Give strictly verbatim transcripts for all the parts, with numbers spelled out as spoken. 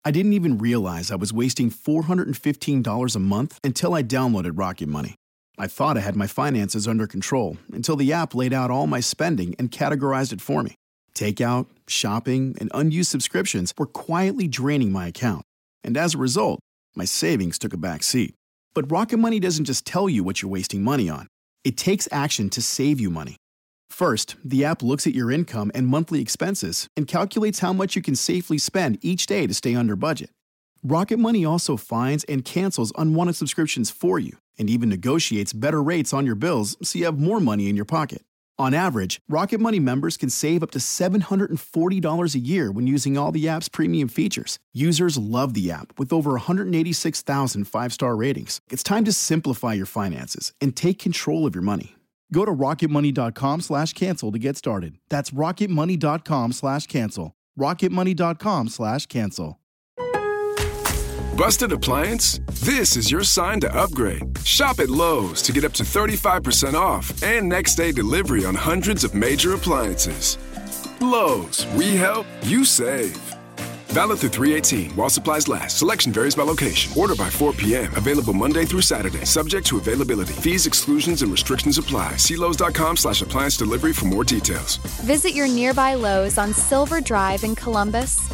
I didn't even realize I was wasting four hundred fifteen dollars a month until I downloaded Rocket Money. I thought I had my finances under control until the app laid out all my spending and categorized it for me. Takeout, shopping, and unused subscriptions were quietly draining my account. And as a result, my savings took a back seat. But Rocket Money doesn't just tell you what you're wasting money on. It takes action to save you money. First, the app looks at your income and monthly expenses and calculates how much you can safely spend each day to stay under budget. Rocket Money also finds and cancels unwanted subscriptions for you and even negotiates better rates on your bills so you have more money in your pocket. On average, Rocket Money members can save up to seven hundred forty dollars a year when using all the app's premium features. Users love the app with over one hundred eighty-six thousand five-star ratings. It's time to simplify your finances and take control of your money. Go to rocketmoney.com slash cancel to get started. That's rocketmoney.com slash cancel. rocketmoney.com slash cancel. Busted appliance? This is your sign to upgrade. Shop at Lowe's to get up to thirty-five percent off and next day delivery on hundreds of major appliances. Lowe's, we help, you save. Valid through three eighteen while supplies last. Selection varies by location. Order by four p.m. Available Monday through Saturday. Subject to availability. Fees, exclusions, and restrictions apply. See Lowe's.com slash appliance delivery for more details. Visit your nearby Lowe's on Silver Drive in Columbus.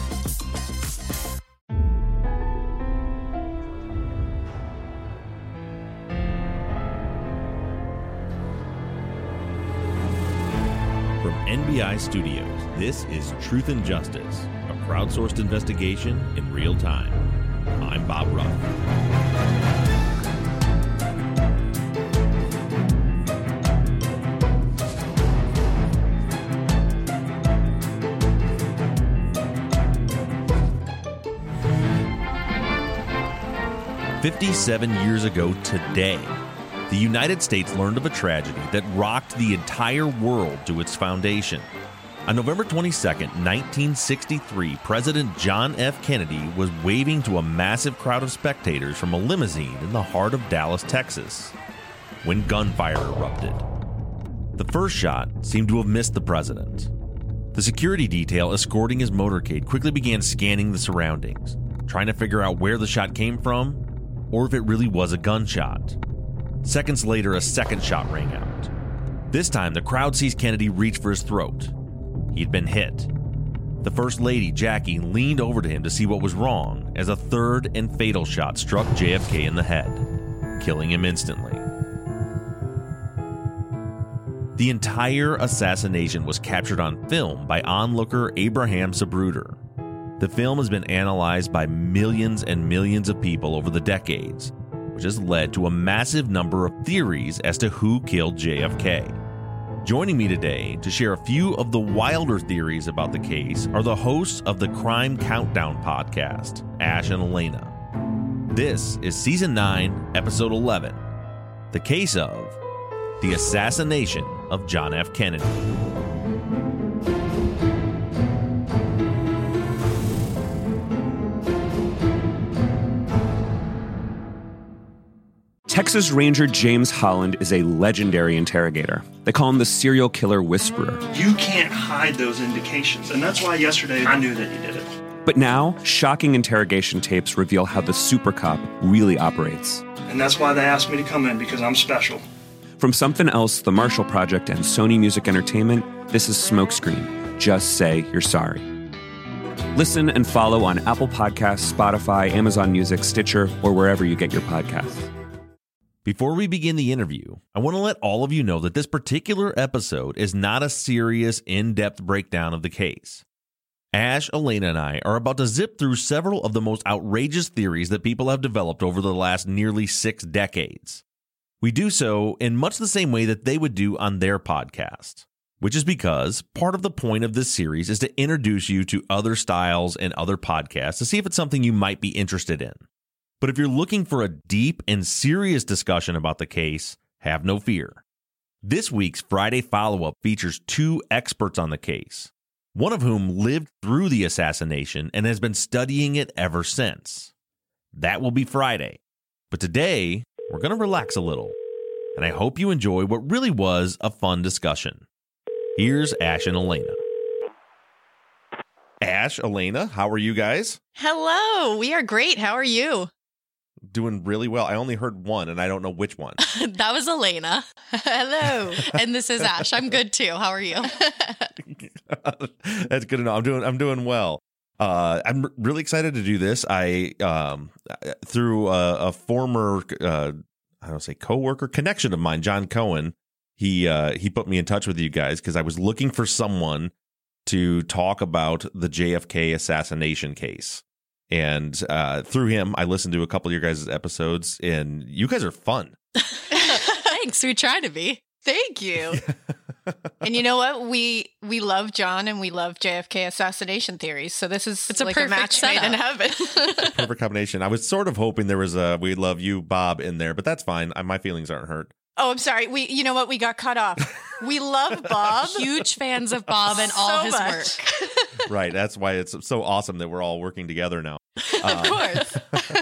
From N B I Studios, this is Truth and Justice, a crowdsourced investigation in real time. I'm Bob Ruff. fifty-seven years ago today, the United States learned of a tragedy that rocked the entire world to its foundation. On November twenty-second, nineteen sixty-three, President John F. Kennedy was waving to a massive crowd of spectators from a limousine in the heart of Dallas, Texas, when gunfire erupted. The first shot seemed to have missed the president. The security detail escorting his motorcade quickly began scanning the surroundings, trying to figure out where the shot came from or if it really was a gunshot. Seconds later, a second shot rang out. This time, the crowd sees Kennedy reach for his throat. He'd been hit. The First Lady, Jackie, leaned over to him to see what was wrong as a third and fatal shot struck J F K in the head, killing him instantly. The entire assassination was captured on film by onlooker Abraham Zapruder. The film has been analyzed by millions and millions of people over the decades, which has led to a massive number of theories as to who killed J F K. Joining me today to share a few of the wilder theories about the case are the hosts of the Crime Countdown podcast, Ash and Elena. This is Season nine, Episode eleven, The Case of the Assassination of John F. Kennedy. Texas Ranger James Holland is a legendary interrogator. They call him the serial killer whisperer. You can't hide those indications, and that's why yesterday I knew that he did it. But now, shocking interrogation tapes reveal how the super cop really operates. And that's why they asked me to come in, because I'm special. From Something Else, The Marshall Project, and Sony Music Entertainment, this is Smokescreen. Just say you're sorry. Listen and follow on Apple Podcasts, Spotify, Amazon Music, Stitcher, or wherever you get your podcasts. Before we begin the interview, I want to let all of you know that this particular episode is not a serious, in-depth breakdown of the case. Ash, Elena, and I are about to zip through several of the most outrageous theories that people have developed over the last nearly six decades. We do so in much the same way that they would do on their podcast, which is because part of the point of this series is to introduce you to other styles and other podcasts to see if it's something you might be interested in. But if you're looking for a deep and serious discussion about the case, have no fear. This week's Friday follow-up features two experts on the case, one of whom lived through the assassination and has been studying it ever since. That will be Friday. But today, we're going to relax a little, and I hope you enjoy what really was a fun discussion. Here's Ash and Elena. Ash? Ash, Elena, how are you guys? Hello, we are great. How are you? Doing really well. I only heard one, and I don't know which one. That was Elena. Hello. And this is Ash. I'm good too. How are you? That's good to know. I'm doing. I'm doing well. Uh, I'm really excited to do this. I um, through a, a former, uh, I don't say coworker, connection of mine, John Cohen. He uh, he put me in touch with you guys because I was looking for someone to talk about the J F K assassination case. And uh, through him, I listened to a couple of your guys' episodes, and you guys are fun. Thanks. We try to be. Thank you. And you know what? We we love John, and we love J F K assassination theories. So this is it's a like perfect a match setup. made in heaven. Perfect combination. I was sort of hoping there was a "We love you, Bob" in there, but that's fine. I, my feelings aren't hurt. Oh, I'm sorry. We, you know what? We got cut off. We love Bob. Huge fans of Bob and all So his much. work. Right. That's why it's so awesome that we're all working together now. Of Um, course.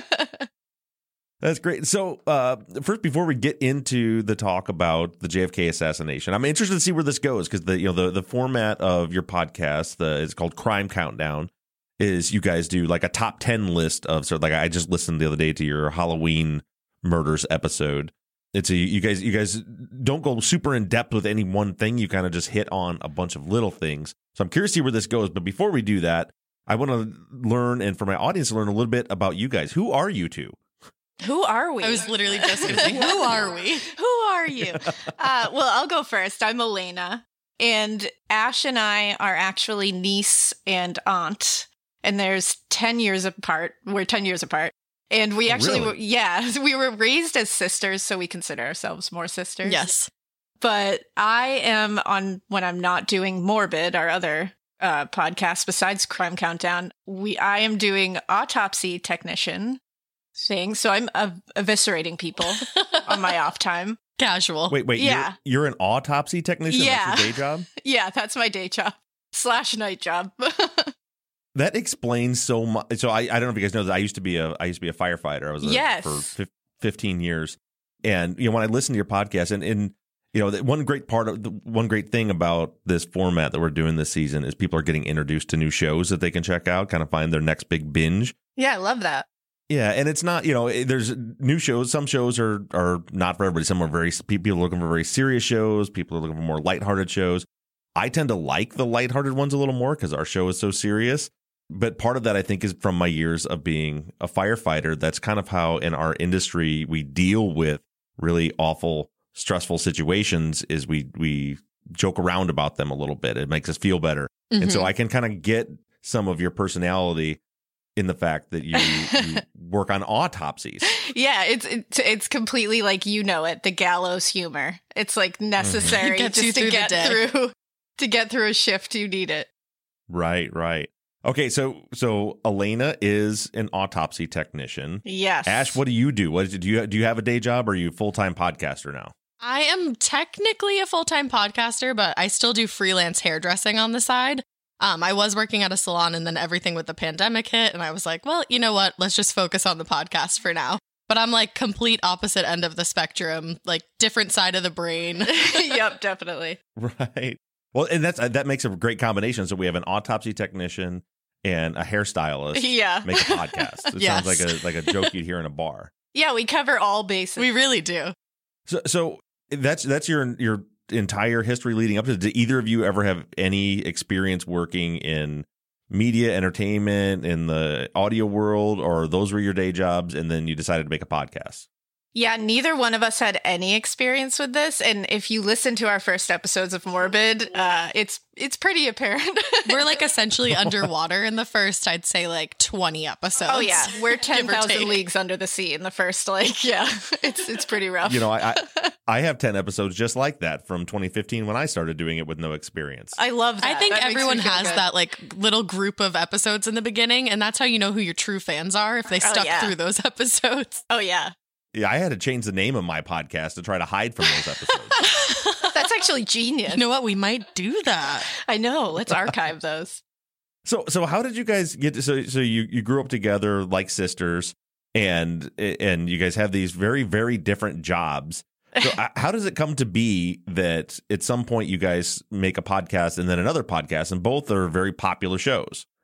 That's great. So, uh, first, before we get into the talk about the J F K assassination, I'm interested to see where this goes because the you know the the format of your podcast, the it's called Crime Countdown, is you guys do like a top ten list of sort of like I just listened the other day to your Halloween murders episode. It's a you guys you guys don't go super in depth with any one thing. You kind of just hit on a bunch of little things. So I'm curious to see where this goes. But before we do that, I want to learn, and for my audience to learn a little bit about you guys. Who are you two? Who are we? I was literally just going to say, who are we? Who are you? Uh, well, I'll go first. I'm Elena, and Ash and I are actually niece and aunt, and there's ten years apart. We're ten years apart. And we actually, Really? were, yeah, we were raised as sisters, so we consider ourselves more sisters. Yes. But I am on, when I'm not doing Morbid, our other uh, podcast besides Crime Countdown, we I am doing autopsy technician thing. So I'm ev- eviscerating people on my off time. Casual. Wait, wait. Yeah. You're, you're an autopsy technician? Yeah. That's your day job? Yeah, that's my day job slash night job. That explains so much. So I, I don't know if you guys know that I used to be a I used to be a firefighter. I was a, Yes. for fif- fifteen years, and you know when I listen to your podcast, and, and you know the one great part of the one great thing about this format that we're doing this season is people are getting introduced to new shows that they can check out, kind of find their next big binge. Yeah, I love that. Yeah, and it's not, you know, there's new shows. Some shows are are not for everybody. Some are very, people are looking for very serious shows. People are looking for more lighthearted shows. I tend to like the lighthearted ones a little more because our show is so serious. But part of that, I think, is from my years of being a firefighter. That's kind of how in our industry we deal with really awful, stressful situations is we we joke around about them a little bit. It makes us feel better. Mm-hmm. And so I can kind of get some of your personality in the fact that you, you work on autopsies. Yeah, it's it's it's completely like you know it, the gallows humor. It's like necessary Gets you just to through the get day. through to get through a shift. You need it. Right, right. Okay, so so Elena is an autopsy technician. Yes. Ash, what do you do? What do you do? You have a day job, or are you a full time podcaster now? I am technically a full-time podcaster, but I still do freelance hairdressing on the side. Um, I was working at a salon, and then everything with the pandemic hit, and I was like, well, you know what? Let's just focus on the podcast for now. But I'm like complete opposite end of the spectrum, like different side of the brain. Yep, definitely. Right. Well, and that's that makes a great combination. So we have an autopsy technician and a hairstylist. Yeah. Make a podcast. It Yes. sounds like a like a joke you'd hear in a bar. Yeah, we cover all bases. We really do. So so that's that's your your entire history leading up to. Did either of you ever have any experience working in media, entertainment, in the audio world, or those were your day jobs, and then you decided to make a podcast? Yeah, neither one of us had any experience with this, and if you listen to our first episodes of Morbid, uh, it's it's pretty apparent. We're like essentially underwater in the first, I'd say, like twenty episodes. Oh yeah, we're ten Give or thousand take. leagues under the sea in the first. Like, yeah, it's it's pretty rough. You know, I, I I have ten episodes just like that from twenty fifteen when I started doing it with no experience. I love that. I think That makes me everyone feel has good. that like little group of episodes in the beginning, and that's how you know who your true fans are if they Oh, stuck yeah. through those episodes. Oh yeah, Yeah, I had to change the name of my podcast to try to hide from those episodes. that's actually genius. You know what? We might do that. I know. Let's archive those. So, so how did you guys get? To, so, so you you grew up together like sisters, and and you guys have these very very different jobs. So, uh, how does it come to be that at some point you guys make a podcast and then another podcast, and both are very popular shows?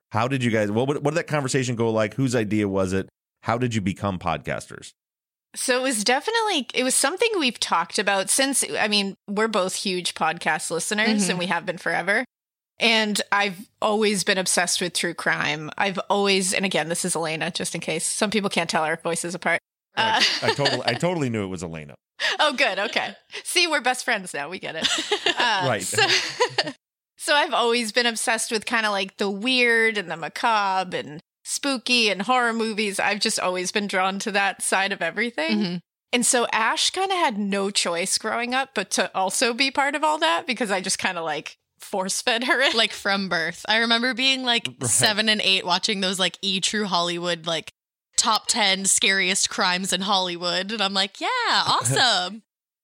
How did you guys, what, what did that conversation go like? Whose idea was it? How did you become podcasters? So it was definitely, it was something we've talked about since, I mean, we're both huge podcast listeners Mm-hmm. and we have been forever. And I've always been obsessed with true crime. I've always, and again, this is Elena, just in case some people can't tell our voices apart. Uh, I, I totally, I totally knew it was Elena. oh, good. Okay. See, we're best friends now. We get it. Uh, Right. So, so I've always been obsessed with kind of like the weird and the macabre and spooky and horror movies. I've just always been drawn to that side of everything. Mhm. And so Ash kind of had no choice growing up, but to also be part of all that because I just kind of like force fed her it. Like from birth. I remember being like Right. seven and eight watching those like E! True Hollywood, like top ten scariest crimes in Hollywood. And I'm like, yeah, awesome.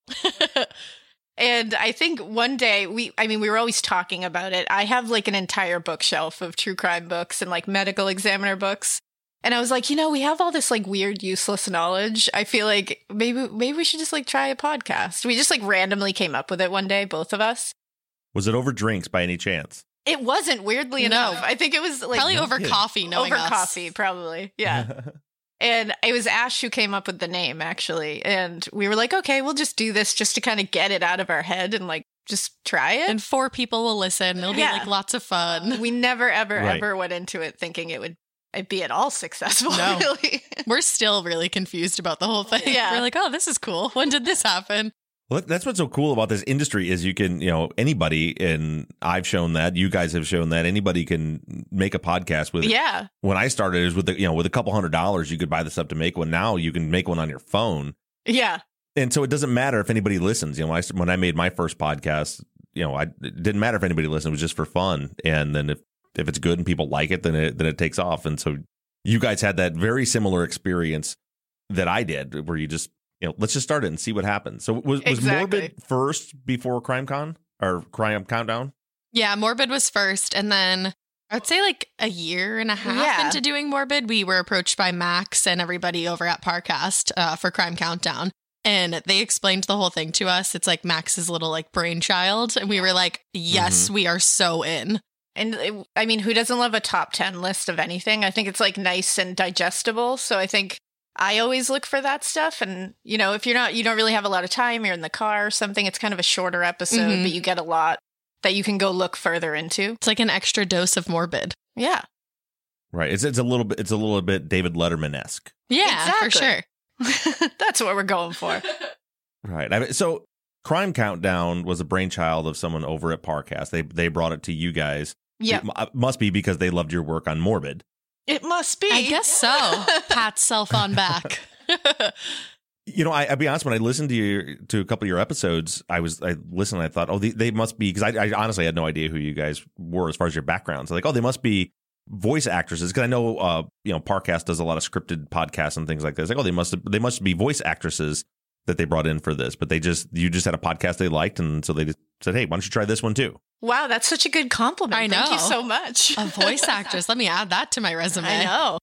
And I think one day we, I mean, we were always talking about it. I have like an entire bookshelf of true crime books and like medical examiner books. And I was like, you know, we have all this like weird, useless knowledge. I feel like maybe, maybe we should just like try a podcast. We just like randomly came up with it one day, both of us. Was it over drinks by any chance? It wasn't, weirdly No. enough. I think it was like Probably over kidding. coffee, knowing over us. coffee, probably. Yeah. And it was Ash who came up with the name, actually. And we were like, okay, we'll just do this just to kind of get it out of our head and like just try it. And four people will listen. It'll Yeah. be like lots of fun. We never, ever, Right. ever went into it thinking it would be at all successful, No. really. We're still really confused about the whole thing. Yeah. We're like, oh, this is cool. When did this happen? Well, that's what's so cool about this industry is you can, you know, anybody, and I've shown that, you guys have shown that anybody can make a podcast with. Yeah. When I started, it was with the, you know, with a couple hundred dollars, you could buy this up to make one. Now you can make one on your phone, Yeah. and so it doesn't matter if anybody listens. You know, when I when I made my first podcast, you know, I it didn't matter if anybody listened; it was just for fun. And then if if it's good and people like it, then it then it takes off. And so you guys had that very similar experience that I did, where you just, you know, let's just start it and see what happens. So was, was Exactly. Morbid first before CrimeCon or Crime Countdown? Yeah, Morbid was first. And then I would say like a year and a half Yeah. into doing Morbid, we were approached by Max and everybody over at Parcast uh, for Crime Countdown. And they explained the whole thing to us. It's like Max's little like brainchild. And we were like, yes, we are so in. And it, I mean, who doesn't love a top ten list of anything? I think it's like nice and digestible. So I think I always look for that stuff. And, you know, if you're not, you don't really have a lot of time, you're in the car or something, it's kind of a shorter episode, Mhm. but you get a lot that you can go look further into. It's like an extra dose of Morbid. Yeah. Right. It's it's a little bit it's a little bit David Letterman esque. Yeah, for sure. Exactly. That's what we're going for. Right. I mean, so Crime Countdown was a brainchild of someone over at Parcast. They they brought it to you guys. Yeah. It mu- must be because they loved your work on Morbid. It must be. I guess so. Pat self on back. You know, I, I'll be honest. When I listened to your to a couple of your episodes, I was I listened. And I thought, oh, they, they must be, because I, I honestly had no idea who you guys were as far as your backgrounds. Like, oh, they must be voice actresses, because I know uh you know Parcast does a lot of scripted podcasts and things like this. Like, oh, they must they must be voice actresses that they brought in for this. But they just you just had a podcast they liked, and so they just said, hey, why don't you try this one too? Wow, that's such a good compliment. I Thank you know. so much. A voice actress. Let me add that to my resume. I know.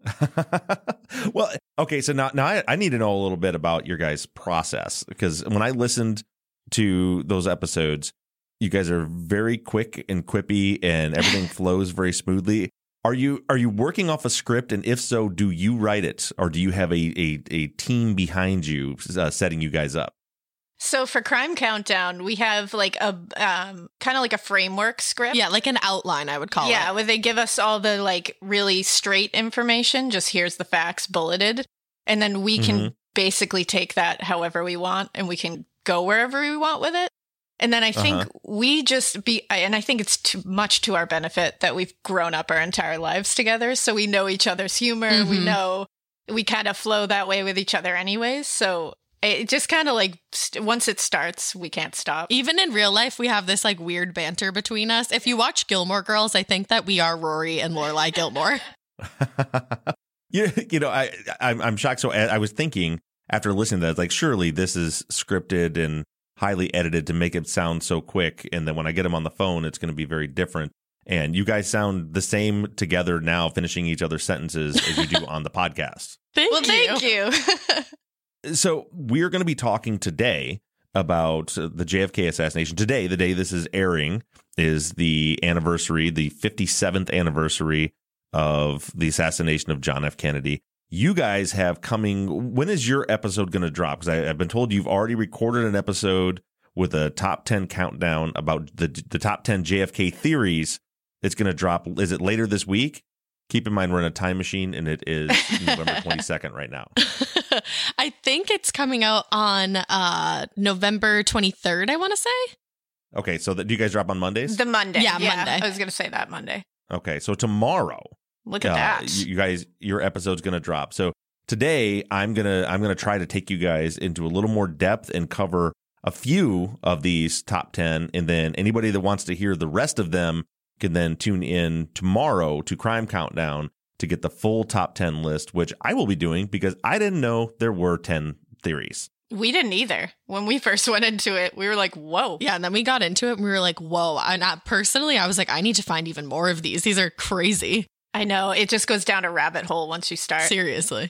Well, okay, so now now I, I need to know a little bit about your guys' process, because when I listened to those episodes, you guys are very quick and quippy, and everything flows very smoothly. Are you are you working off a script, and if so, do you write it, or do you have a a, a team behind you uh, setting you guys up? So for Crime Countdown, we have like a um, kind of like a framework script. Yeah, like an outline, I would call yeah, it. where they give us all the like really straight information. Just here's the facts bulleted. And then we can Mhm. basically take that however we want, and we can go wherever we want with it. And then I think Uh-huh. we just be, and I think it's too much to our benefit that we've grown up our entire lives together. So we know each other's humor. We Mhm. know we kind of flow that way with each other anyways. So it just kind of like, st- once it starts, we can't stop. Even in real life, we have this like weird banter between us. If you watch Gilmore Girls, I think that we are Rory and Lorelai Gilmore. you, you know, I I'm, I'm shocked. So I, I was thinking after listening to that, like, surely this is scripted and highly edited to make it sound so quick, and then when I get them on the phone, it's going to be very different. And you guys sound the same together now, finishing each other's sentences as you do on the podcast. Thank Well, you. thank you. So we're going to be talking today about uh, the J F K assassination. Today, the day this is airing, is the anniversary, the fifty-seventh anniversary of the assassination of John F. Kennedy. You guys have coming, when is your episode going to drop? Because I've been told you've already recorded an episode with a top ten countdown about the the top ten J F K theories. It's going to drop. Is it later this week? Keep in mind, we're in a time machine, and it is November twenty-second right now. I think it's coming out on uh, November twenty-third, I want to say. Okay, so that, do you guys drop on Mondays? The Monday. Yeah, yeah Monday. I was going to say that Monday. Okay, so tomorrow. Look at uh, that. You, you guys, your episode's going to drop. So today, I'm gonna I'm gonna try to take you guys into a little more depth and cover a few of these top ten, and then anybody that wants to hear the rest of them can then tune in tomorrow to Crime Countdown to get the full top ten list, which I will be doing because I didn't know there were ten theories. We didn't either. When we first went into it, we were like, whoa. Yeah, and then we got into it and we were like, whoa. And I, personally, I was like, I need to find even more of these. These are crazy. I know. It just goes down a rabbit hole once you start. Seriously.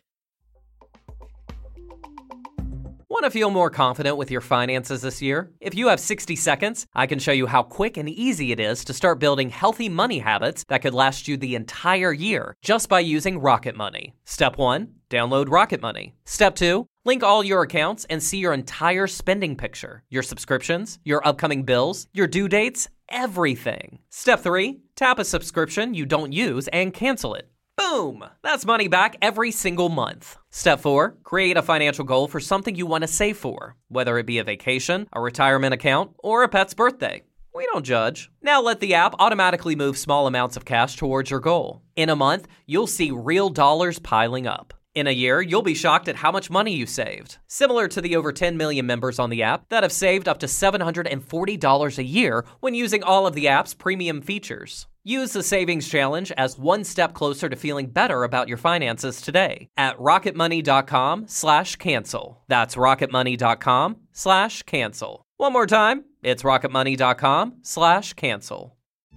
Want to feel more confident with your finances this year? If you have sixty seconds, I can show you how quick and easy it is to start building healthy money habits that could last you the entire year just by using Rocket Money. Step one, download Rocket Money. Step two, link all your accounts and see your entire spending picture, your subscriptions, your upcoming bills, your due dates, everything. Step three, tap a subscription you don't use and cancel it. Boom! That's money back every single month. Step four, create a financial goal for something you want to save for, whether it be a vacation, a retirement account, or a pet's birthday. We don't judge. Now let the app automatically move small amounts of cash towards your goal. In a month, you'll see real dollars piling up. In a year, you'll be shocked at how much money you saved. Similar to the over ten million members on the app that have saved up to seven hundred forty dollars a year when using all of the app's premium features. Use the Savings Challenge as one step closer to feeling better about your finances today at rocketmoney.com slash cancel. That's rocketmoney.com slash cancel. One more time, it's rocketmoney.com slash cancel.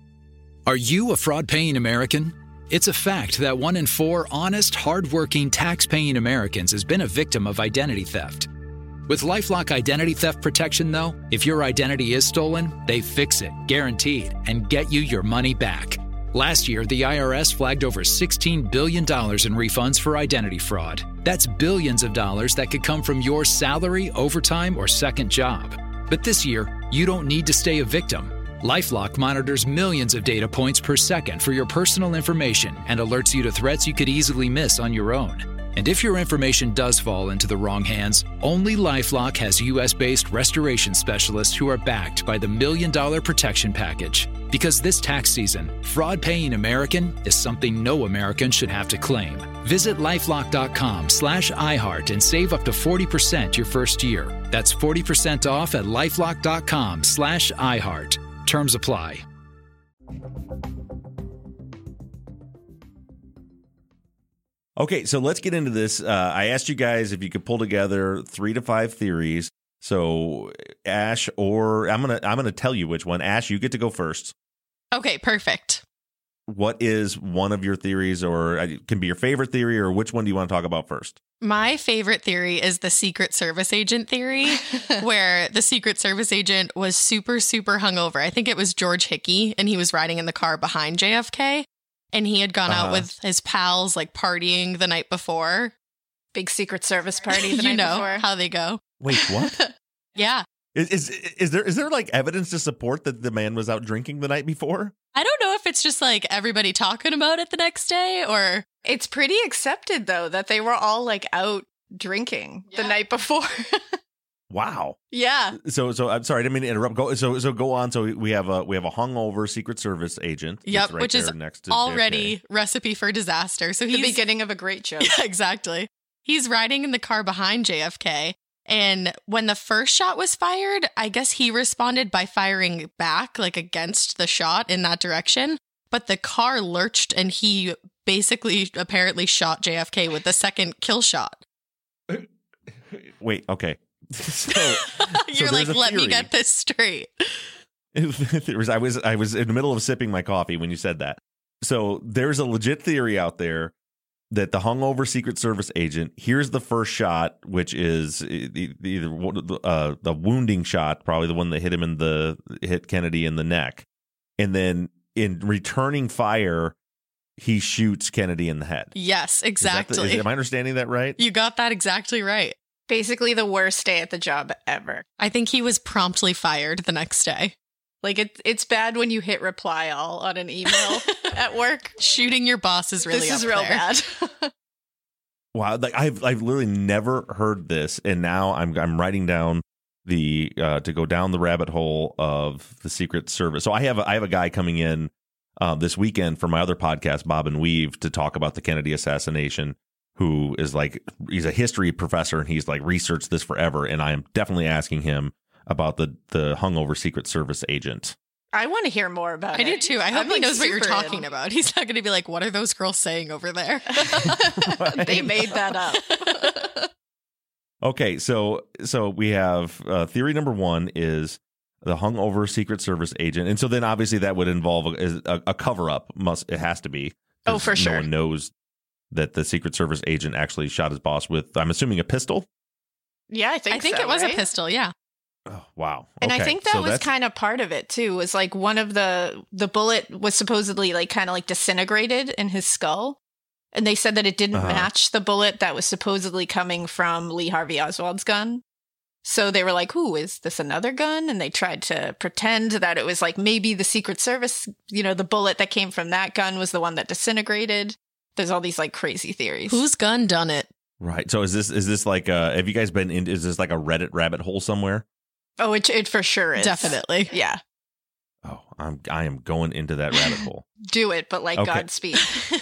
Are you a fraud-paying American? It's a fact that one in four honest, hard-working, tax-paying Americans has been a victim of identity theft. With LifeLock Identity Theft Protection, though, if your identity is stolen, they fix it, guaranteed, and get you your money back. Last year, the I R S flagged over sixteen billion dollars in refunds for identity fraud. That's billions of dollars that could come from your salary, overtime, or second job. But this year, you don't need to stay a victim. LifeLock monitors millions of data points per second for your personal information and alerts you to threats you could easily miss on your own. And if your information does fall into the wrong hands, only LifeLock has U S-based restoration specialists who are backed by the Million Dollar Protection Package. Because this tax season, fraud-paying American is something no American should have to claim. Visit LifeLock.com slash iHeart and save up to forty percent your first year. That's forty percent off at LifeLock.com slash iHeart. Terms apply. Okay, so let's get into this. Uh, I asked you guys if you could pull together three to five theories. So Ash, or I'm gonna I'm gonna tell you which one. Ash, you get to go first. Okay, perfect. What is one of your theories, or it can be your favorite theory, or which one do you want to talk about first? My favorite theory is the Secret Service agent theory, where the Secret Service agent was super, super hungover. I think it was George Hickey, and he was riding in the car behind J F K. And he had gone uh-huh. out with his pals, like partying the night before. Big Secret Service party the you night know before. how they go. Wait, what? Yeah. Is, is is there is there like evidence to support that the man was out drinking the night before? I don't know if it's just like everybody talking about it the next day, or it's pretty accepted though that they were all like out drinking yeah. the night before. Wow. Yeah. So so I'm sorry, I didn't mean to interrupt. Go so so go on. So we have a we have a hungover Secret Service agent. Yep, right which is next to already J F K. Recipe for disaster. So he's the beginning of a great joke. Yeah, exactly. He's riding in the car behind J F K. And when the first shot was fired, I guess he responded by firing back, like against the shot in that direction. But the car lurched and he basically apparently shot J F K with the second kill shot. Wait, okay. So, You're so like, let me get this straight. There was, I was I was in the middle of sipping my coffee when you said that. So there's a legit theory out there that the hungover Secret Service agent here's the first shot, which is either uh, the wounding shot, probably the one that hit him in the hit Kennedy in the neck. and then in returning fire, he shoots Kennedy in the head. Yes, exactly. Is that the, is, am I understanding that right? You got that exactly right. Basically the worst day at the job ever. I think he was promptly fired the next day. Like, it, it's bad when you hit reply all on an email at work. Shooting your boss is really This up is real there. bad. Wow, like I've I've literally never heard this, and now I'm I'm writing down the uh, to go down the rabbit hole of the Secret Service. So I have a, I have a guy coming in uh, this weekend for my other podcast, Bob and Weave, to talk about the Kennedy assassination. Who is like he's a history professor and he's like researched this forever, and I am definitely asking him about the the hungover Secret Service agent. I want to hear more about I it. do too. I hope I'm, he like, knows what you're super talking in. about. He's not going to be like, what are those girls saying over there? They made that up. Okay, so so we have uh, theory number one is the hungover Secret Service agent, and so then obviously that would involve a, a, a cover up. Must it has to be? Oh, for no sure. No one knows that the Secret Service agent actually shot his boss with, I'm assuming, a pistol. Yeah, I think I think so, it was right? a pistol, yeah. Oh, wow. And Okay, I think that so was that's- kind of part of it too. Was like one of the the bullet was supposedly like kind of like disintegrated in his skull, and they said that it didn't Uh-huh. match the bullet that was supposedly coming from Lee Harvey Oswald's gun. So they were like, "Ooh, is this another gun?" And they tried to pretend that it was like maybe the Secret Service, you know, the bullet that came from that gun was the one that disintegrated. There's all these like crazy theories. Whose gun done it? Right. So is this is this like uh have you guys been in is this like a Reddit rabbit hole somewhere? Oh, it it for sure is. Definitely. Yeah. Oh, I'm I am going into that rabbit hole. Do it, but like Okay. Godspeed.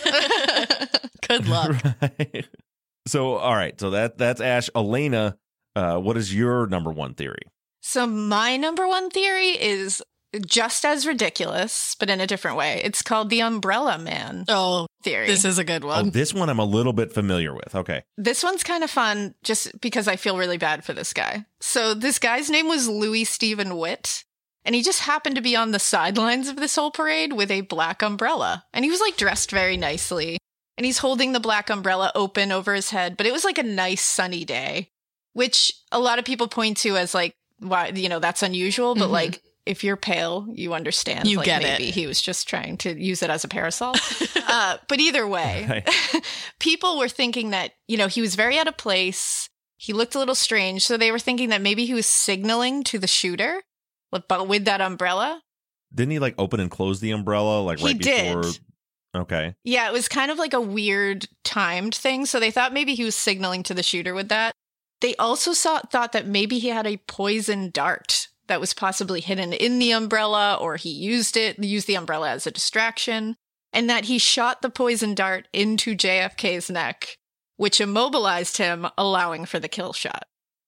Good luck. Right. So all right, so that that's Ash. Elena, uh, what is your number one theory? So my number one theory is just as ridiculous, but in a different way. It's called the Umbrella Man Oh, theory. this is a good Oh, one. this one I'm a little bit familiar with. Okay. This one's kind of fun just because I feel really bad for this guy. So this guy's name was Louis Stephen Witt, and he just happened to be on the sidelines of this whole parade with a black umbrella. And he was like dressed very nicely, and he's holding the black umbrella open over his head, but it was like a nice sunny day, which a lot of people point to as like, why, you know, that's unusual, but Mhm. like, if you're pale, you understand. You like, get maybe it. he was just trying to use it as a parasol. uh, but either way, Right. people were thinking that, you know, he was very out of place. He looked a little strange. So they were thinking that maybe he was signaling to the shooter, but with that umbrella. Didn't he like open and close the umbrella like He right did. before? Okay. Yeah, it was kind of like a weird timed thing. So they thought maybe he was signaling to the shooter with that. They also saw, thought that maybe he had a poison dart that was possibly hidden in the umbrella, or he used it, used the umbrella as a distraction, and that he shot the poison dart into J F K's neck, which immobilized him, allowing for the kill shot.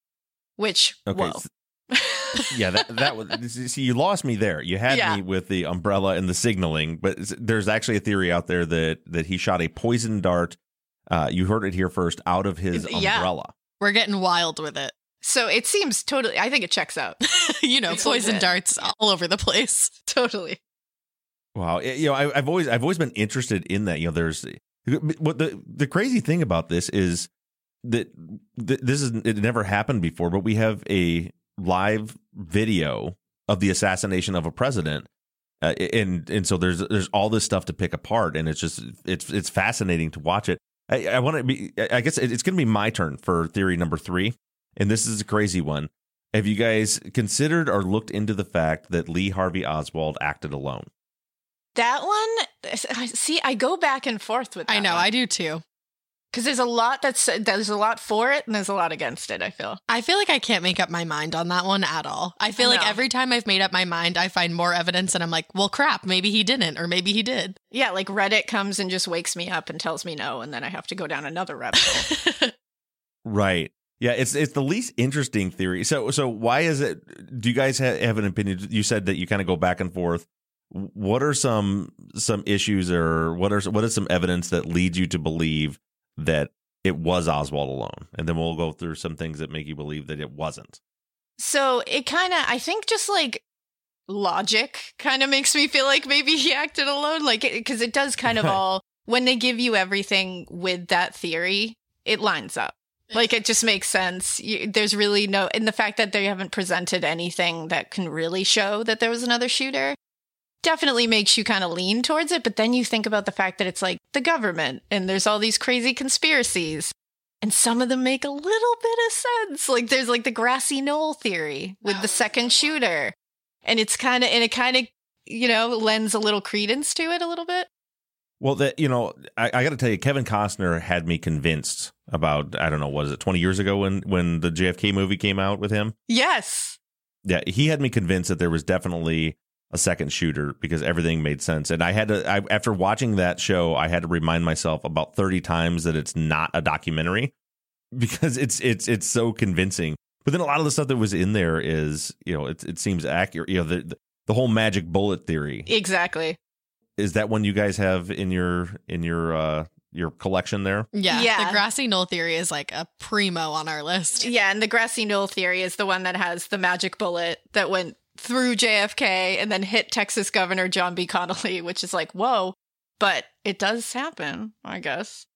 Which, Okay. whoa. s- yeah, that that was see you lost me there. You had Yeah. me with the umbrella and the signaling, but s- there's actually a theory out there that that he shot a poison dart. Uh, you heard it here first, out of his Yeah. umbrella. We're getting wild with it. So it seems totally, I think it checks out. You know, It's poison legit. darts all over the place. Totally. Wow, It- you know, I, I've always I've always been interested in that. You know, there's what the the crazy thing about this is that th- this is it never happened before, but we have a live video of the assassination of a president, uh, and and so there's there's all this stuff to pick apart, and it's just it's it's fascinating to watch it. I, I want to be. I guess it's going to be my turn for theory number three, and this is a crazy one. Have you guys considered or looked into the fact that Lee Harvey Oswald acted alone? That one, see, I go back and forth with that I know, one. I do too. Because there's a lot that's, there's a lot for it and there's a lot against it, I feel. I feel like I can't make up my mind on that one at all. I feel I like know. every time I've made up my mind, I find more evidence and I'm like, well, crap, maybe he didn't, or maybe he did. Yeah, like Reddit comes and just wakes me up and tells me no, and then I have to go down another rabbit hole. Right. Yeah, it's it's the least interesting theory. So so why is it? Do you guys ha- have an opinion? You said that you kind of go back and forth. What are some some issues, or what are what is some evidence that leads you to believe that it was Oswald alone? And then we'll go through some things that make you believe that it wasn't. So it kind of, I think just like logic kind of makes me feel like maybe he acted alone. Like, because it, it does kind of Right. all, when they give you everything with that theory, it lines up. Like, it just makes sense. You, there's really no, and the fact that they haven't presented anything that can really show that there was another shooter, definitely makes you kind of lean towards it. But then you think about the fact that it's like the government and there's all these crazy conspiracies. And some of them make a little bit of sense. Like there's like the grassy knoll theory with the second shooter. And it's kind of, and it kind of, you know, lends a little credence to it a little bit. Well, that, you know, I, I got to tell you, Kevin Costner had me convinced about, I don't know, was it twenty years ago when, when the J F K movie came out with him? Yes. Yeah, he had me convinced that there was definitely a second shooter because everything made sense. And I had to, I, after watching that show, I had to remind myself about thirty times that it's not a documentary because it's it's it's so convincing. But then a lot of the stuff that was in there is, you know, it it seems accurate. You know, the the, the whole magic bullet theory. Exactly. Is that one you guys have in your in your uh, your collection there? Yeah, Yeah. the grassy knoll theory is like a primo on our list. Yeah, and the grassy knoll theory is the one that has the magic bullet that went through J F K and then hit Texas Governor John B. Connally, which is like, whoa. But it does happen, I guess.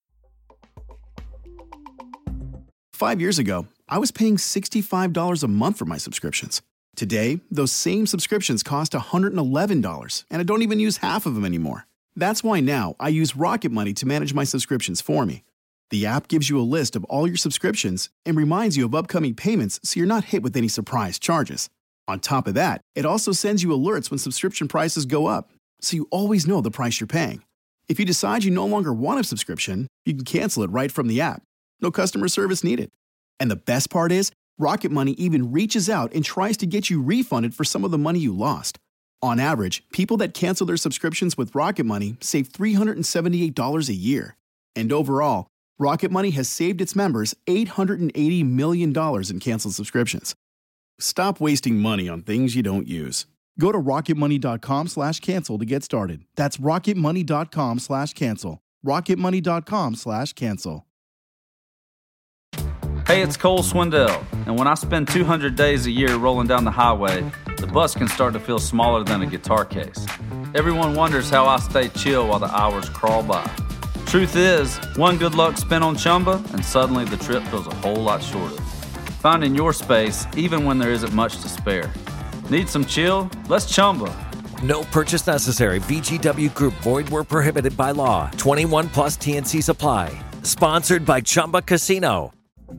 Five years ago, I was paying sixty-five dollars a month for my subscriptions. Today, those same subscriptions cost one hundred eleven dollars, and I don't even use half of them anymore. That's why now I use Rocket Money to manage my subscriptions for me. The app gives you a list of all your subscriptions and reminds you of upcoming payments so you're not hit with any surprise charges. On top of that, it also sends you alerts when subscription prices go up, so you always know the price you're paying. If you decide you no longer want a subscription, you can cancel it right from the app. No customer service needed. And the best part is, Rocket Money even reaches out and tries to get you refunded for some of the money you lost. On average, people that cancel their subscriptions with Rocket Money save three hundred seventy-eight dollars a year. And overall, Rocket Money has saved its members eight hundred eighty million dollars in canceled subscriptions. Stop wasting money on things you don't use. Go to rocketmoney.com slash cancel to get started. That's rocketmoney.com slash cancel. rocketmoney.com slash cancel. Hey, it's Cole Swindell, and when I spend two hundred days a year rolling down the highway, the bus can start to feel smaller than a guitar case. Everyone wonders how I stay chill while the hours crawl by. Truth is, one good luck spin on Chumba, and suddenly the trip feels a whole lot shorter. Finding your space, even when there isn't much to spare. Need some chill? Let's Chumba. No purchase necessary. V G W Group. Void where prohibited by law. twenty-one plus T N C supply. Sponsored by Chumba Casino.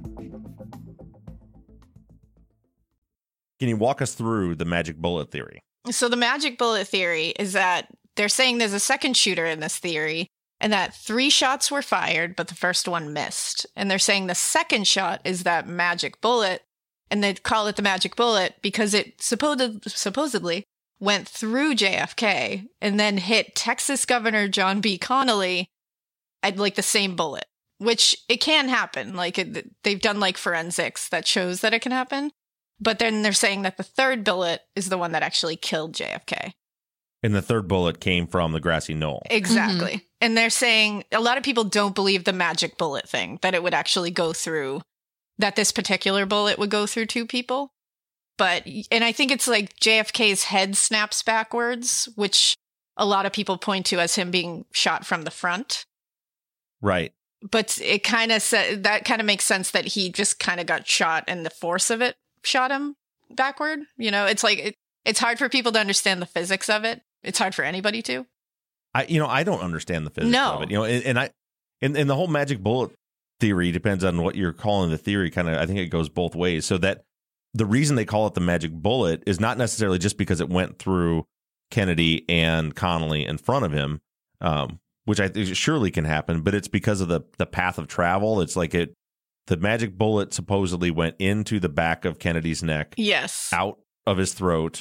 Can you walk us through the magic bullet theory? So the magic bullet theory is that they're saying there's a second shooter in this theory and that three shots were fired, but the first one missed. And they're saying the second shot is that magic bullet, and they call it the magic bullet because it supposed, supposedly went through J F K and then hit Texas Governor John B. Connally at like the same bullet, which it can happen. Like it, they've done like forensics that shows that it can happen. But then they're saying that the third bullet is the one that actually killed J F K. And the third bullet came from the grassy knoll. Exactly. Mm-hmm. And they're saying a lot of people don't believe the magic bullet thing, that it would actually go through, that this particular bullet would go through two people. But, and I think it's like J F K's head snaps backwards, which a lot of people point to as him being shot from the front. Right. But it kind of, that kind of makes sense that he just kind of got shot and the force of it shot him backward. You know, it's like, it, it's hard for people to understand the physics of it. It's hard for anybody to. I, you know, I don't understand the physics No. of it. You know, and, and I, and, and the whole magic bullet theory depends on what you're calling the theory. Kind of, I think it goes both ways. So that the reason they call it the magic bullet is not necessarily just because it went through Kennedy and Connally in front of him, um, which I think surely can happen, but it's because of the the path of travel. It's like it. The magic bullet supposedly went into the back of Kennedy's neck. Yes. Out of his throat,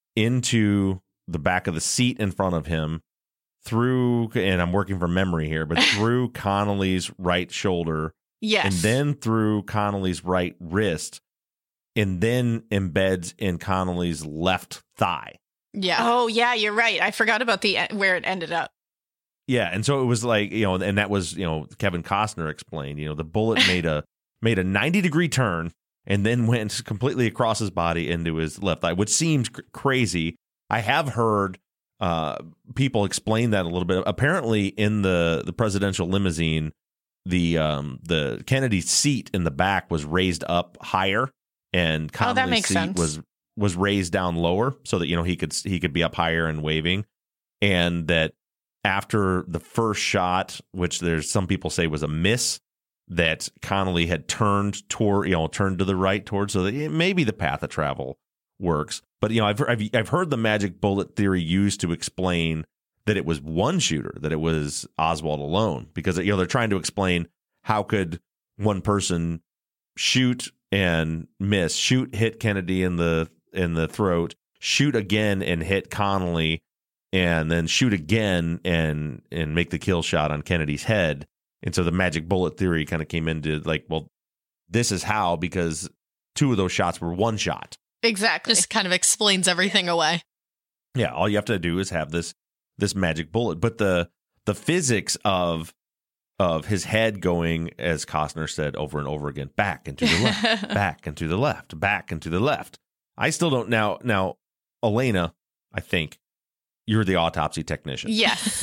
into the back of the seat in front of him, through, and I'm working from memory here, but through Connally's right shoulder. Yes. And then through Connally's right wrist, and then embeds in Connally's left thigh. Yeah. Oh, yeah, you're right. I forgot about the where it ended up. Yeah, and so it was like, you know, and that was, you know, Kevin Costner explained, you know, the bullet made a made a ninety degree turn and then went completely across his body into his left eye, which seems cr- crazy. I have heard uh, people explain that a little bit. Apparently, in the, the presidential limousine, the um, the Kennedy seat in the back was raised up higher, and Oh, that Connally's makes seat sense. was was raised down lower so that, you know, he could he could be up higher and waving, and that after the first shot, which there's some people say was a miss, that Connolly had turned toward, you know, turned to the right towards, so that it, maybe the path of travel works. But, you know, I've, I've I've heard the magic bullet theory used to explain that it was one shooter, that it was Oswald alone, because, you know, they're trying to explain how could one person shoot and miss, shoot, hit Kennedy in the in the throat, shoot again and hit Connolly, and then shoot again and and make the kill shot on Kennedy's head. And so the magic bullet theory kind of came into like, well, this is how, because two of those shots were one shot. Exactly. Just kind of explains everything away. Yeah, all you have to do is have this this magic bullet. But the the physics of of his head going, as Costner said over and over again, back and to the left, back and to the left, back and to the left. I still don't now. Now, Elena, I think you're the autopsy technician. Yes.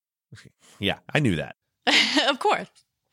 Yeah, I knew that. Of course.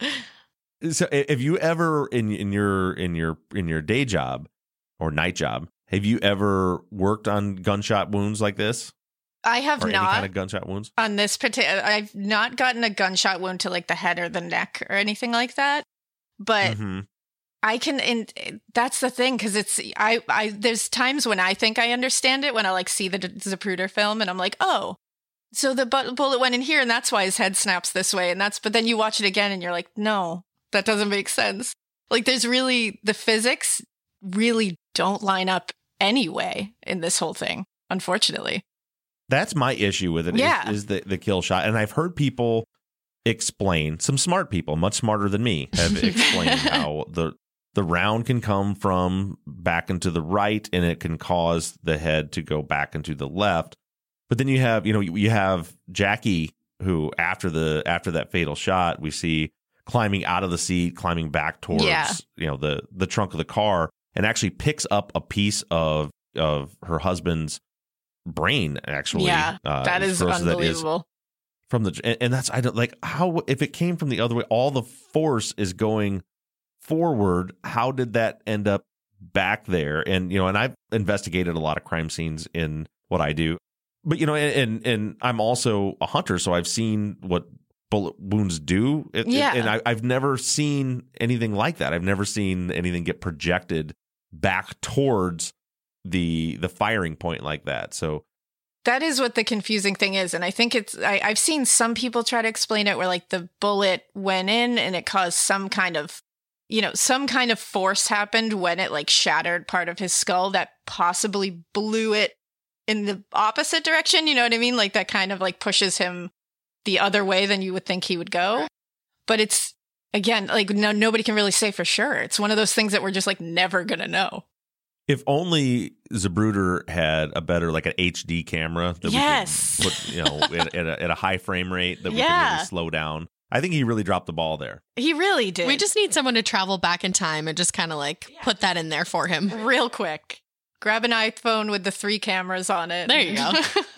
So, have you ever in in your in your in your day job or night job, have you ever worked on gunshot wounds like this? I have or not. Any kind of gunshot wounds? On this particular, I've not gotten a gunshot wound to like the head or the neck or anything like that. But Mm-hmm. I can, and that's the thing, because it's I I there's times when I think I understand it when I like see the Zapruder film and I'm like, oh, so the bu- bullet went in here and that's why his head snaps this way, and that's. But then you watch it again and you're like, no, that doesn't make sense. Like there's really the physics really don't line up anyway in this whole thing, unfortunately. That's my issue with it. Yeah. Is, is the, the kill shot. And I've heard people explain, some smart people, much smarter than me, have explained how the the round can come from back into the right and it can cause the head to go back into the left. But then you have, you know, you, you have Jackie, who after the after that fatal shot, we see climbing out of the seat, climbing back towards, Yeah. you know, the the trunk of the car, and actually picks up a piece of of her husband's brain, actually. Yeah, uh, that as is gross as that is, unbelievable. from the and, and that's I don't like how, if it came from the other way, all the force is going forward. How did that end up back there? And you know, and I've investigated a lot of crime scenes in what I do, but you know, and and I'm also a hunter, so I've seen what bullet wounds do. It, Yeah. and I, I've never seen anything like that. I've never seen anything get projected back towards the the firing point like that. So That is what the confusing thing is. And I think it's, I, I've seen some people try to explain it where like the bullet went in and it caused some kind of, you know, some kind of force happened when it like shattered part of his skull that possibly blew it in the opposite direction. You know what I mean? Like that kind of like pushes him the other way than you would think he would go. But it's, again, like no, nobody can really say for sure. It's one of those things that we're just like never going to know. if only Zapruder had a better, like an H D camera that yes. we could put, you know, at, at, a, at a high frame rate that we Yeah. could really slow down. I think he really dropped the ball there. He really did. We just need someone to travel back in time and just kind of like put that in there for him. Real quick. Grab an iPhone with the three cameras on it. There you go.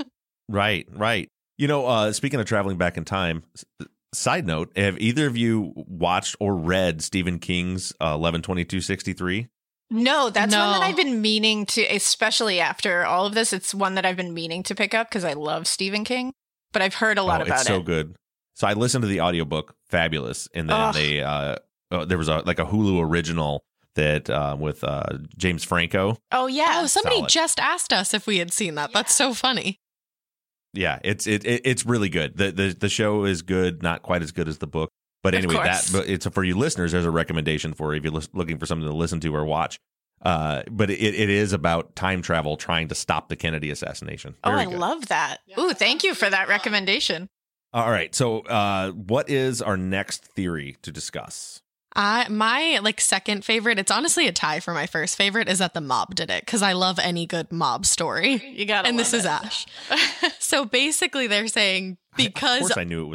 Right, right. You know, uh, speaking of traveling back in time, s- side note, have either of you watched or read Stephen King's uh, eleven twenty-two sixty-three? No, that's one that No. I've been meaning to, especially after all of this. It's one that I've been meaning to pick up because I love Stephen King, but I've heard a lot oh, about it's so it. good. So I listened to the audiobook, fabulous. And then Ugh. they, uh, uh, there was a like a Hulu original that uh, with uh, James Franco. Oh, yeah. Oh, somebody Solid. just asked us if we had seen that. That's so funny. Yeah, it's it, it it's really good. The, the the show is good, not quite as good as the book. But Of anyway, that course. but it's for you listeners. There's a recommendation for if you're lis- looking for something to listen to or watch. Uh, but it, it is about time travel trying to stop the Kennedy assassination. Oh, Very I good. love that. Ooh, thank you for that recommendation. All right, so uh, what is our next theory to discuss? I my like second favorite, it's honestly a tie for my first favorite, is that the mob did it because I love any good mob story. You got And this is Ash. So basically they're saying Of because course, I knew it was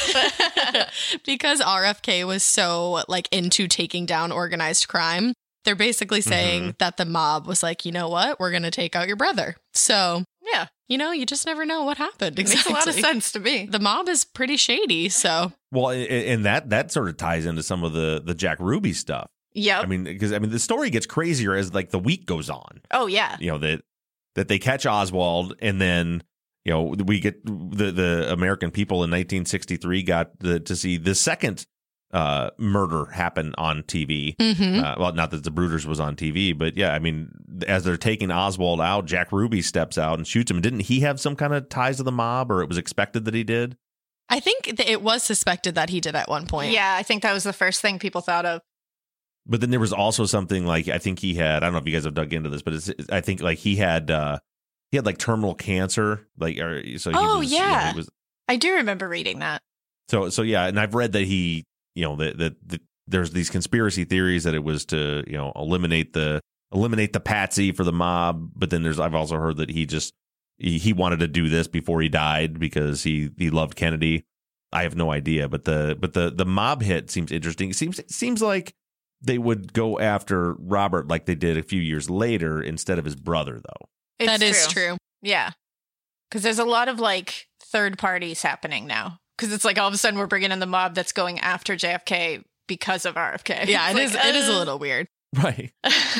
Ash. because R F K was so like into taking down organized crime, they're basically saying Mm-hmm. that the mob was like, you know what, we're going to take out your brother. So, Yeah, you know, you just never know what happened. it makes a lot of Exactly. sense to me. The mob is pretty shady. So, Well, a- and that that sort of ties into some of the the Jack Ruby stuff. Yep. I mean, because I mean, the story gets crazier as like the week goes on. Oh, yeah. You know, that that they catch Oswald, and then, you know, we get the, the American people in nineteen sixty-three got the, to see the second uh, murder happen on T V. Mm-hmm. Uh, well, not that the Brooders was on T V, but yeah, I mean, as they're taking Oswald out, Jack Ruby steps out and shoots him. Didn't he have some kind of ties to the mob, or it was expected that he did? I think that it was suspected that he did at one point. Yeah, I think that was the first thing people thought of. But then there was also something like, I think he had, I don't know if you guys have dug into this, but it's, I think like he had, uh, he had like terminal cancer. Like, or, so he oh, was, yeah. You know, he was, I do remember reading that. So, so yeah. And I've read that he, you know, that, that, that there's these conspiracy theories that it was to, you know, eliminate the, eliminate the patsy for the mob. But then there's, I've also heard that he just, he, he wanted to do this before he died because he, he loved Kennedy. I have no idea. But the, but the, the mob hit seems interesting. It seems, it seems like they would go after Robert like they did a few years later instead of his brother, though. It's that is true. true. Yeah. Because there's a lot of like third parties happening now. Because it's like all of a sudden we're bringing in the mob that's going after J F K because of R F K. Yeah, it's it like, is. uh... It is a little weird. Right.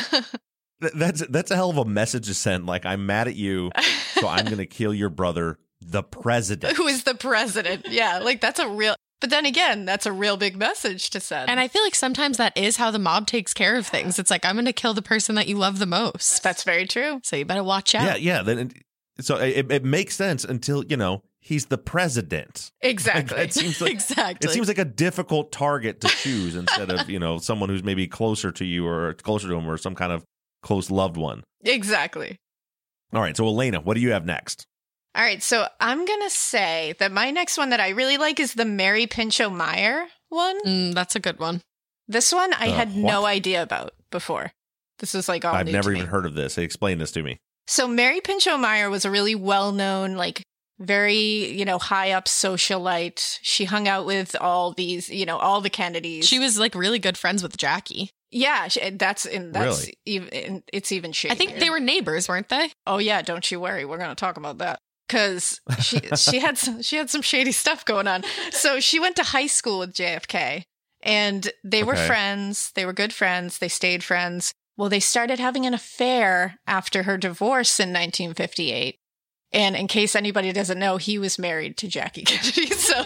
Th- that's that's a hell of a message to send. Like, I'm mad at you, so I'm going to kill your brother, the president. Who is the president? Yeah, like that's a real... But then again, that's a real big message to send. And I feel like sometimes that is how the mob takes care of things. It's like, I'm going to kill the person that you love the most. That's very true. So you better watch out. Yeah, yeah. Then it, so it, it makes sense until, you know, he's the president. Exactly. Like, it seems like, exactly. It seems like a difficult target to choose instead of, you know, someone who's maybe closer to you or closer to him or some kind of close loved one. Exactly. All right. So, Elena, what do you have next? All right, so I'm going to say that my next one that I really like is the Mary Pinchot Meyer one. Mm, that's a good one. This one I The had what? no idea about before. This is like all I've new never to even me. heard of this. Explain this to me. So Mary Pinchot Meyer was a really well-known, like very, you know, high up socialite. She hung out with all these, you know, all the Kennedys. She was like really good friends with Jackie. Yeah, she, that's in that's Really? even it's even shadier. I think they were neighbors, weren't they? Oh yeah, don't you worry. We're going to talk about that. Because she she had some, she had some shady stuff going on. So she went to high school with J F K, and they were Okay. friends. They were good friends. They stayed friends. Well, they started having an affair after her divorce in nineteen fifty-eight. And in case anybody doesn't know, he was married to Jackie Kennedy. So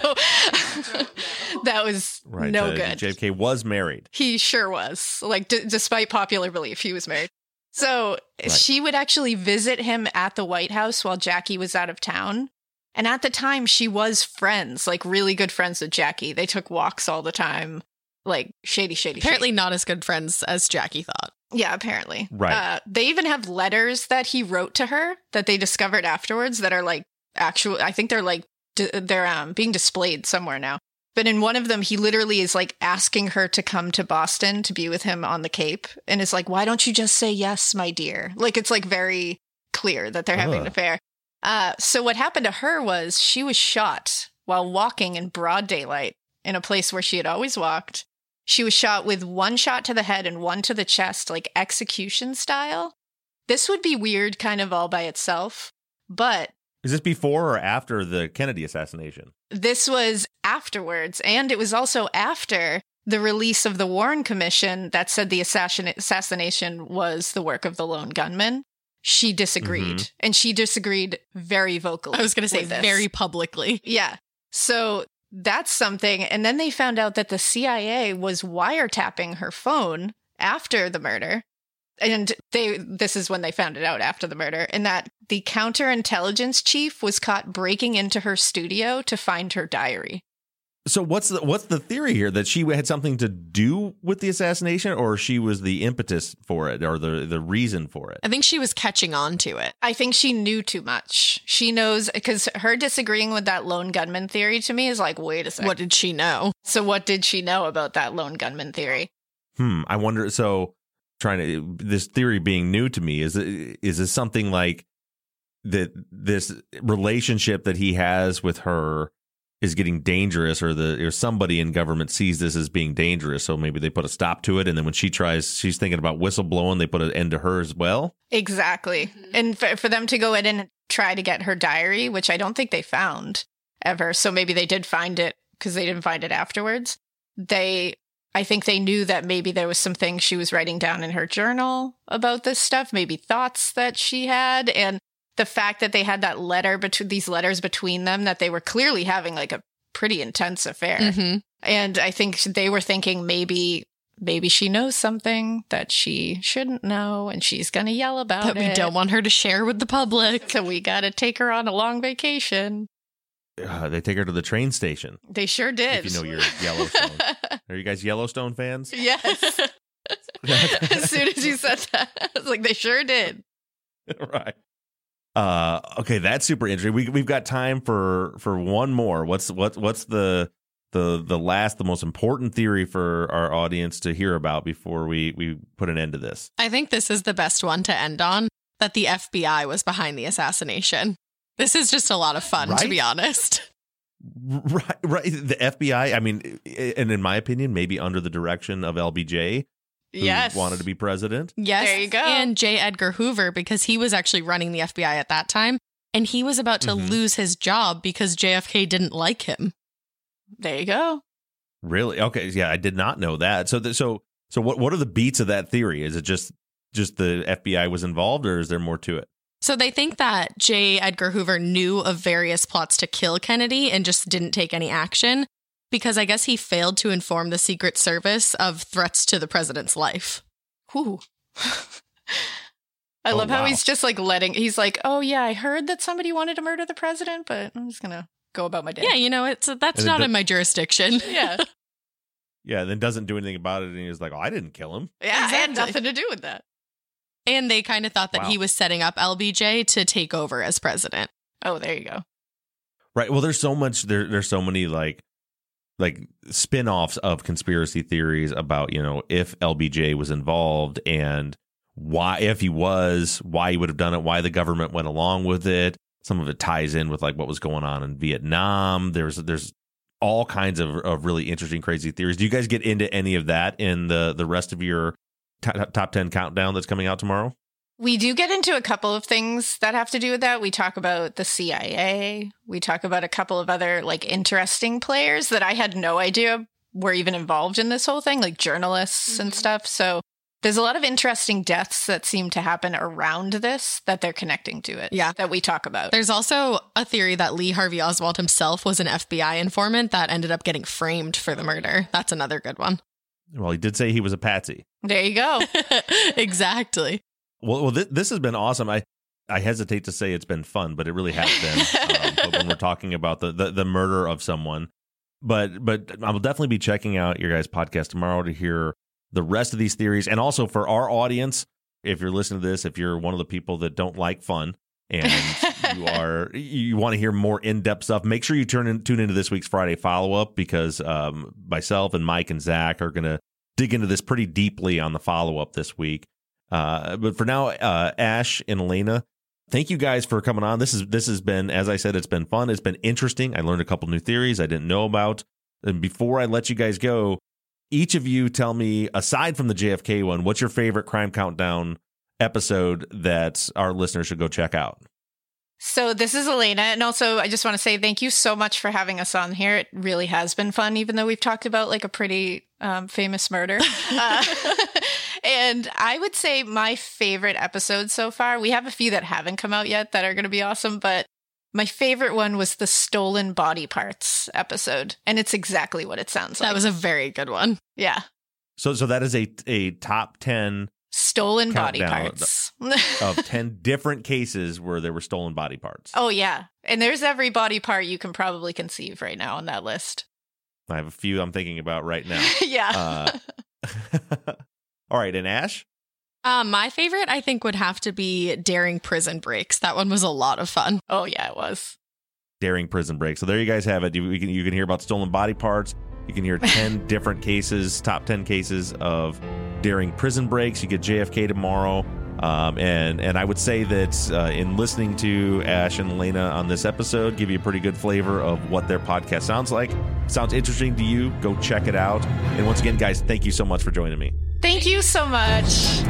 that was Right. no uh, good. J F K was married. He sure was. Like, d- despite popular belief, he was married. So Right. she would actually visit him at the White House while Jackie was out of town. And at the time, she was friends, like really good friends with Jackie. They took walks all the time, like shady, shady, Apparently shady. not as good friends as Jackie thought. Yeah, apparently. Right. Uh, they even have letters that he wrote to her that they discovered afterwards that are like actual, I think they're like, d- they're um, being displayed somewhere now. But in one of them, he literally is like asking her to come to Boston to be with him on the Cape. And is like, why don't you just say yes, my dear? Like, it's like very clear that they're having an Ugh. affair. Uh, so what happened to her was she was shot while walking in broad daylight in a place where she had always walked. She was shot with one shot to the head and one to the chest, like execution style. This would be weird kind of all by itself, but Is this before or after the Kennedy assassination? this was afterwards, and it was also after the release of the Warren Commission that said the assassin- assassination was the work of the lone gunman. She disagreed, Mhm. and she disagreed very vocally. I was going to say with this. very publicly. Yeah. So that's something. And then they found out that the C I A was wiretapping her phone after the murder. And they this is when they found it out after the murder, and that the counterintelligence chief was caught breaking into her studio to find her diary. So what's the what's the theory here, that she had something to do with the assassination, or she was the impetus for it, or the the reason for it? I think she was catching on to it. I think she knew too much. She knows, because her disagreeing with that lone gunman theory to me is like, wait a second. What did she know? So what did she know about that lone gunman theory? Hmm. I wonder. So trying to this theory being new to me, is it, is this something like that? This relationship that he has with her is getting dangerous, or the or somebody in government sees this as being dangerous, so maybe they put a stop to it, and then when she tries, she's thinking about whistleblowing, they put an end to her as well. Exactly. Mm-hmm. And for, for them to go in and try to get her diary, which I don't think they found ever, so maybe they did find it because they didn't find it afterwards. They I think they knew that maybe there was some things she was writing down in her journal about this stuff, maybe thoughts that she had. And the fact that they had that letter between these letters between them, that they were clearly having like a pretty intense affair. Mm-hmm. And I think they were thinking maybe maybe she knows something that she shouldn't know and she's going to yell about that it. we don't want her to share with the public. So we got to take her on a long vacation. Uh, they take her to the train station. They sure did. If you know your Yellowstone. Are you guys Yellowstone fans? Yes. As soon as you said that, I was like, they sure did. Right. Uh, okay, that's super interesting. We we've got time for for one more. What's what what's the the the last, the most important theory for our audience to hear about before we we put an end to this? I think this is the best one to end on, that the F B I was behind the assassination. This is just a lot of fun, right? to be honest. Right, right. The F B I, I mean, and in my opinion, maybe under the direction of L B J, who yes. wanted to be president. Yes. There you go. And J. Edgar Hoover, because he was actually running the F B I at that time, and he was about to Mm-hmm. lose his job because J F K didn't like him. There you go. Really? Okay. Yeah, I did not know that. So, th- so, so, what? What are the beats of that theory? Is it just just the F B I was involved, or is there more to it? So they think that J. Edgar Hoover knew of various plots to kill Kennedy and just didn't take any action because I guess he failed to inform the Secret Service of threats to the president's life. Ooh. I Oh, love how wow. he's just like letting, he's like, oh yeah, I heard that somebody wanted to murder the president, but I'm just going to go about my day. Yeah, you know, it's that's And it not do- in my jurisdiction. Yeah. Yeah, then doesn't do anything about it, and he's like, "Oh, I didn't kill him." Yeah, I had Exactly. nothing to do with that. And they kind of thought that Wow. he was setting up L B J to take over as president. Oh, there you go. Right. Well, there's so much. There, there's so many like, like spin-offs of conspiracy theories about, you know, if L B J was involved and why, if he was, why he would have done it, why the government went along with it. Some of it ties in with like what was going on in Vietnam. There's, there's all kinds of, of really interesting, crazy theories. Do you guys get into any of that in the the rest of your t- top ten countdown that's coming out tomorrow? We do get into a couple of things that have to do with that. We talk about the C I A. We talk about a couple of other like interesting players that I had no idea were even involved in this whole thing, like journalists and stuff. So there's a lot of interesting deaths that seem to happen around this that they're connecting to it. Yeah. That we talk about. There's also a theory that Lee Harvey Oswald himself was an F B I informant that ended up getting framed for the murder. That's another good one. Well, he did say he was a patsy. There you go. Exactly. Well, well, th- this has been awesome. I, I hesitate to say it's been fun, but it really has been. um, but when we're talking about the, the the murder of someone, but but I will definitely be checking out your guys' podcast tomorrow to hear the rest of these theories, and also for our audience, if you're listening to this, if you're one of the people that don't like fun and you are you want to hear more in depth stuff, make sure you turn in, tune into this week's Friday follow up because um, myself and Mike and Zach are going to dig into this pretty deeply on the follow up this week. Uh, but for now, uh, Ash and Elena, thank you guys for coming on. This is this has been, as I said, it's been fun. It's been interesting. I learned a couple new theories I didn't know about. And before I let you guys go, each of you tell me, aside from the J F K one, what's your favorite Crime Countdown episode that our listeners should go check out? So this is Elena. And also, I just want to say thank you so much for having us on here. It really has been fun, even though we've talked about like a pretty um, famous murder. uh, and I would say my favorite episode so far, we have a few that haven't come out yet that are going to be awesome, but my favorite one was the stolen body parts episode. And it's exactly what it sounds like. That was a very good one. Yeah. So so that is a a top ten Stolen body countdown parts. of ten different cases where there were stolen body parts. Oh, yeah. And there's every body part you can probably conceive right now on that list. I have a few I'm thinking about right now. Yeah. Uh, all right, and Ash? Um, my favorite, I think, would have to be Daring Prison Breaks. That one was a lot of fun. Oh, yeah, it was. Daring Prison Break. So there you guys have it. You, you can you can hear about stolen body parts. You can hear ten different cases, top ten cases of daring prison breaks. You get J F K tomorrow. Um, and, and I would say that uh, in listening to Ash and Elena on this episode, give you a pretty good flavor of what their podcast sounds like. Sounds interesting to you? Go check it out. And once again, guys, thank you so much for joining me. Thank you so much.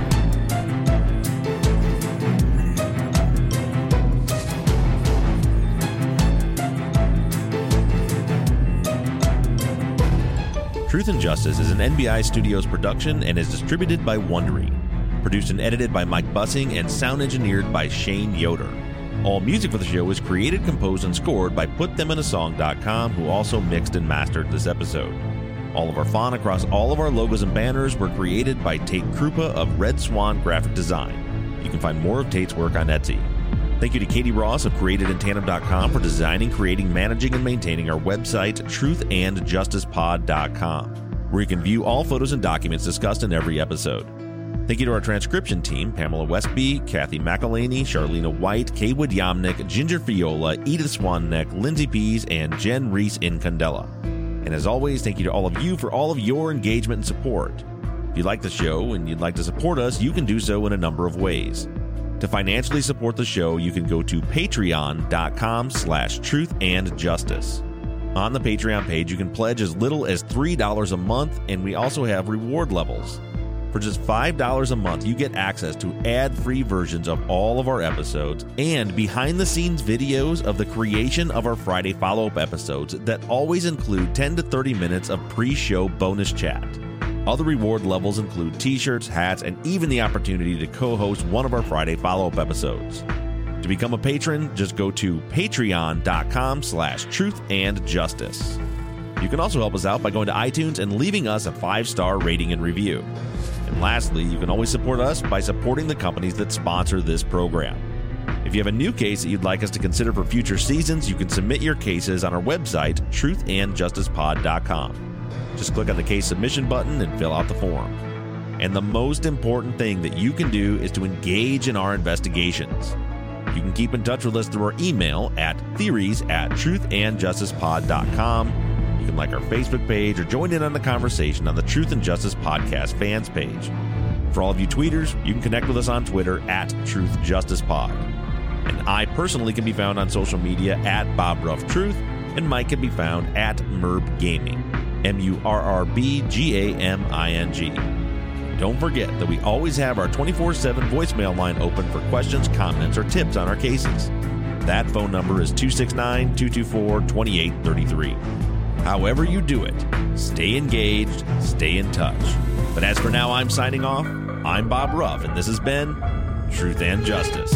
Truth and Justice is an N B I Studios production and is distributed by Wondery. Produced and edited by Mike Bussing and sound engineered by Shane Yoder. All music for the show is created, composed, and scored by put them in a song dot com, who also mixed and mastered this episode. All of our font across all of our logos and banners were created by Tate Krupa of Red Swan Graphic Design. You can find more of Tate's work on Etsy. Thank you to Katie Ross of created in tandem dot com for designing, creating, managing, and maintaining our website, truth and justice pod dot com, where you can view all photos and documents discussed in every episode. Thank you to our transcription team, Pamela Westby, Kathy McElhaney, Charlena White, Kaywood Yamnick, Ginger Fiola, Edith Swanneck, Lindsay Pease, and Jen Reese in Candela. And as always, thank you to all of you for all of your engagement and support. If you like the show and you'd like to support us, you can do so in a number of ways. To financially support the show, you can go to patreon.com slash truth and justice. On the Patreon page, you can pledge as little as three dollars a month, and we also have reward levels. For just five dollars a month, you get access to ad-free versions of all of our episodes and behind-the-scenes videos of the creation of our Friday follow-up episodes that always include ten to thirty minutes of pre-show bonus chat. Other reward levels include t-shirts, hats, and even the opportunity to co-host one of our Friday follow-up episodes. To become a patron, just go to patreon.com slash truth and justice. You can also help us out by going to iTunes and leaving us a five-star rating and review. And lastly, you can always support us by supporting the companies that sponsor this program. If you have a new case that you'd like us to consider for future seasons, you can submit your cases on our website, truth and justice pod dot com. Just click on the case submission button and fill out the form. And the most important thing that you can do is to engage in our investigations. You can keep in touch with us through our email at theories at truth and justice pod dot com. You can like our Facebook page or join in on the conversation on the Truth and Justice Podcast fans page. For all of you tweeters, you can connect with us on Twitter at TruthJusticePod. And I personally can be found on social media at BobRuffTruth, and Mike can be found at Murb Gaming, M U R R B G A M I N G. Don't forget that we always have our twenty-four seven voicemail line open for questions, comments, or tips on our cases. That phone number is two six nine, two two four, two eight three three. However you do it, stay engaged, stay in touch. But as for now, I'm signing off. I'm Bob Ruff, and this has been Truth and Justice.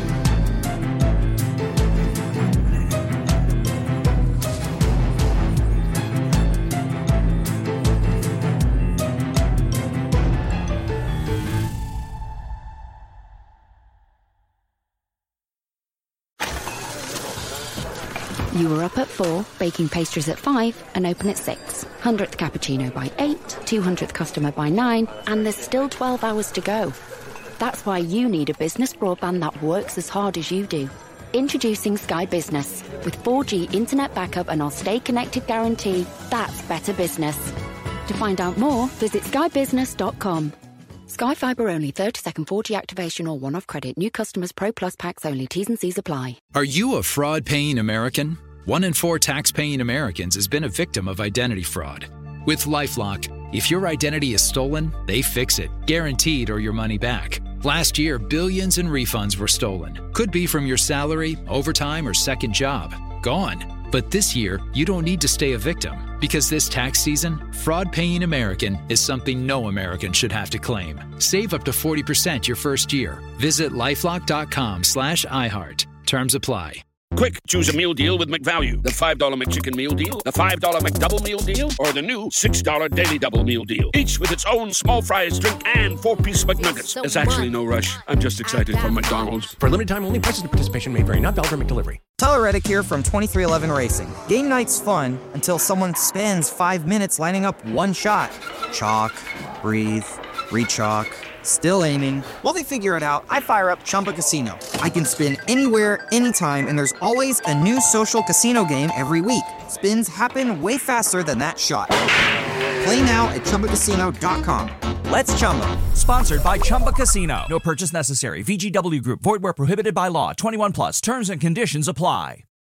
You were up at four, baking pastries at five, and open at six. hundredth cappuccino by eight, two hundredth customer by nine, and there's still twelve hours to go. That's why you need a business broadband that works as hard as you do. Introducing Sky Business. With four G internet backup and our stay connected guarantee, that's better business. To find out more, visit sky business dot com. Sky Fibre only, thirty second four G activation or one-off credit. New customers, Pro Plus packs only. T's and C's apply. Are you a fraud-paying American? One in four tax-paying Americans has been a victim of identity fraud. With LifeLock, if your identity is stolen, they fix it, guaranteed, or your money back. Last year, billions in refunds were stolen. Could be from your salary, overtime, or second job. Gone. But this year, you don't need to stay a victim, because this tax season, fraud-paying American is something no American should have to claim. Save up to forty percent your first year. Visit lifelock.com slash iHeart. Terms apply. Quick, choose a meal deal with McValue. The five dollar McChicken Meal Deal, the five dollar McDouble Meal Deal, or the new six dollar Daily Double Meal Deal. Each with its own small fries, drink, and four-piece McNuggets. There's actually no rush. I'm just excited for McDonald's. For limited time only, prices and participation may vary. Not valid for McDelivery. Tyler Reddick here from twenty-three eleven Racing. Game night's fun until someone spends five minutes lining up one shot. Chalk, breathe, re-chalk. Still aiming. While they figure it out, I fire up Chumba Casino. I can spin anywhere, anytime, and there's always a new social casino game every week. Spins happen way faster than that shot. Play now at chumba casino dot com. Let's Chumba. Sponsored by Chumba Casino. No purchase necessary. V G W Group. Void where prohibited by law. twenty-one plus. Terms and conditions apply.